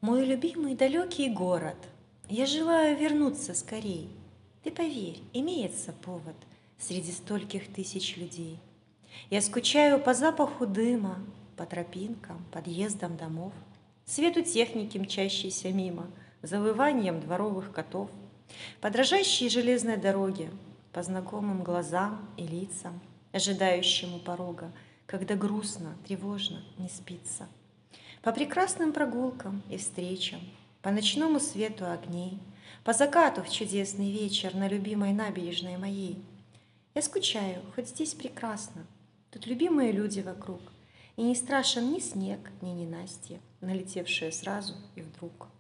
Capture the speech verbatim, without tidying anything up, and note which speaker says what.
Speaker 1: Мой любимый далекий город, я желаю вернуться скорей. Ты поверь, имеется повод среди стольких тысяч людей. Я скучаю по запаху дыма, по тропинкам, подъездам домов, свету техники, мчащейся мимо, завыванием дворовых котов, по дрожащей железной дороге, по знакомым глазам и лицам, ожидающим у порога, когда грустно, тревожно не спится. По прекрасным прогулкам и встречам, по ночному свету огней, по закату в чудесный вечер на любимой набережной моей. Я скучаю, хоть здесь прекрасно, тут любимые люди вокруг, и не страшен ни снег, ни ненастье, налетевшие сразу и вдруг.